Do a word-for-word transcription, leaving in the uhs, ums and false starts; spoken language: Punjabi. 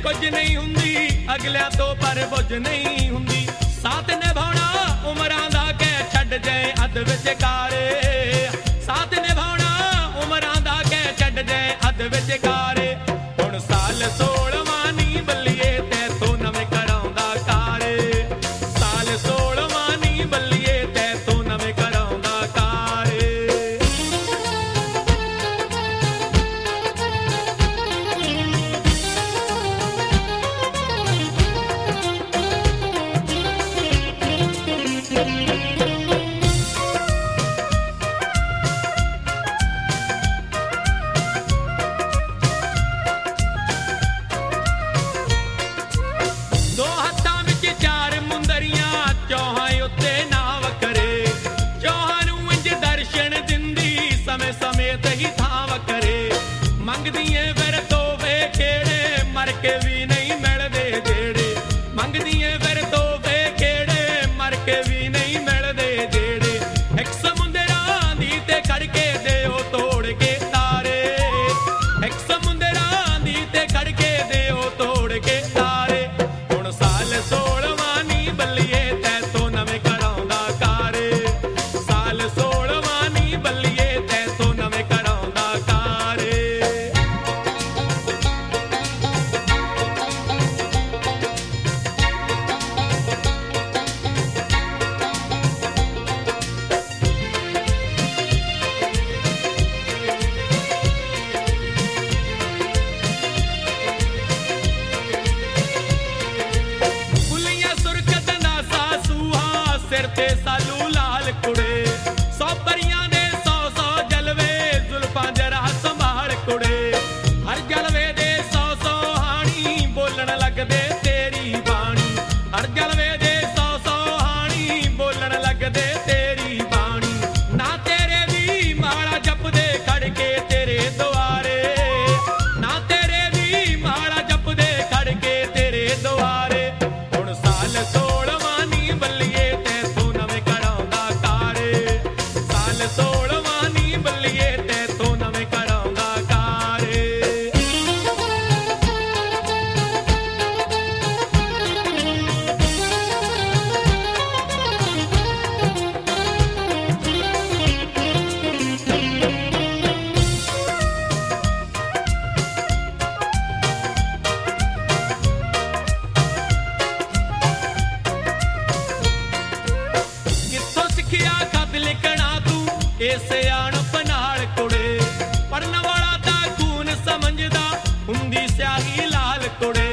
ਕੁਝ ਨਹੀਂ ਹੁੰਦੀ ਅਗਲਿਆਂ ਤੋਂ ਪਰ ਬੁੱਝ ਨਹੀਂ ਹੁੰਦੀ ਸਾਥ ਨਿਭਾਉਣਾ ਉਮਰਾਂ ਦਾ ਕਹਿ ਛੱਡ ਜਾਏ ਅੱਧ ਵਿਚਕਾਰੇ ਸਾਥ ਨਿਭਾਉਣਾ ਉਮਰਾਂ ਦਾ ਕਹਿ ਛੱਡ ਜਾਏ ਅੱਧ ਵਿਚਕਾਰੇ ਹੁਣ ਸਾਲ ਸੋਲਵਾਂ ਨੀ ਬੱਲੀਏ ਤੈਥੋਂ ਨਵੇਂ ਕਰਾਉਂਦਾ ਕਾਰੇ ਸਾਲ ਸੋਲਵਾਂ ਨੀ ਬੱਲੀਏ ਤੈਥੋਂ ਨਵੇਂ ਕਰਾਉਂਦਾ ਕਾਰੇ ਦੋ ਹੱਥਾਂ ਵਿੱਚ ਚਾਰ ਮੁੰਦਰੀਆਂ ਚੌਹਾਂ ਉੱਤੇ ਨਾ ਵਕਰੇ ਚੌਹਾਂ ਨੂੰ ਇੰਜ ਦਰਸ਼ਨ ਦਿੰਦੀ ਸਮੇਂ ਸਮੇਂ ਤੇ ਹੀ ਥਾਂ ਵਕਰੇ ਮੰਗਦੀ ਏ ਫਿਰ ਤੋਹਫੇ ਕਿਹੜੇ ਮਰ ਕੇ ਵੀ ਨਹੀਂ ਮਿਲਦੇ ਜਿਹੜੇ ਮੰਗਦੀ ਏ ਫਿਰ ਤੋਹਫੇ ਕਿਹੜੇ ਮਰ ਕੇ ਵੀ ਨਹੀਂ ਮਿਲਦੇ ਜਿਹੜੇ ਇੱਕ ਸਮੁੰਦਰਾਂ ਦੀ ਤੇ ਖੜ ਕੇ ਦਿਓ ਤੋੜ ਕੇ ਤਾਰੇ ਇੱਕ ਸਮੁੰਦਰਾਂ ਦੀ ਤੇ ਖੜ ਕੇ ਦਿਓ ਤੋੜ ਕੇ ਤਾਰੇ ਹੁਣ ਸਾਲ ਸੋਲਵਾਂ ਨੀ ਬੱਲੀਏ ਤੈਥੋਂ ਨਵੇਂ ਕਰਾਉਂਦਾ ਕਾਰੇ ਸਾਲ ਸੋਲਵਾਂ ਨੀ ਬੱਲੀਏ ਤੈਥੋਂ ਨਵੇਂ ਕਰਾਉਂਦਾ ਕਾਰੇ ਫੁੱਲੀਆਂ ਸੁਰਖਤ ਨਾ ਸਾਸੂਹਾ ਸਿਰ ਤੇ ਸਾਲੂ ਲਾਲ ਕੁੜੇ ਸੌ ਪਰੀਆਂ ਦੇ ਸੌ ਸੌ ਜਲਵੇ ਜ਼ੁਲਫਾਂ ਜਰਾ ਸੰਭਾਲ ਕੁੜੇ ਹਰ ਜਲਵੇ ਦੇ ਸੌ ਸੌ ਹਾਣੀ ਬੋਲਣ ਲੱਗਦੇ ਤੇਰੀ ਬਾਣੀ ਹਰ ਜਲਵੇ ਦੇ ਸੌ ਸੌ ਹਾਣੀ ਬੋਲਣ ਲੱਗਦੇ ਤੇਰੀ ਬਾਣੀ ਨਾ ਤੇਰੇ ਵੀ ਮਾਲਾ ਜਪਦੇ ਖੜ ਕੇ ਤੇਰੇ ਦੁਆਰੇ ਨਾ ਤੇਰੇ ਵੀ ਮਾਲਾ ਜਪਦੇ ਖੜ ਕੇ ਤੇਰੇ ਦੁਆਰੇ ਹੁਣ ਸਾਲ ਸੋਲਵਾਂ ਨੀ ਬੱਲੀਏ ਤੈਥੋਂ ਨਵੇਂ ਕਰਾਉਂਦਾ ਕਾਰੇ ਸਾਲ ਸੋਲਵਾਂ ਨੀ ਬੱਲੀਏ ਤੈਥੋਂ ਨਵੇਂ ਕਰਾਉਂਦਾ ਕਾਰੇ ਕਿੱਥੋਂ ਸਿੱਖਿਆ ਖਤ ਲਿਖਣਾ ਤੂੰ ਇਸੇ ਅਣਪ ਨਾਲ ਕੁੜੇ ਪੜਨ ਵਾਲਾ ਤਾਂ ਖੂਨ ਸਮਝਦਾ ਹੁੰਦੀ ਸਿਆਹੀ ਲਾਲ ਕੁੜੇ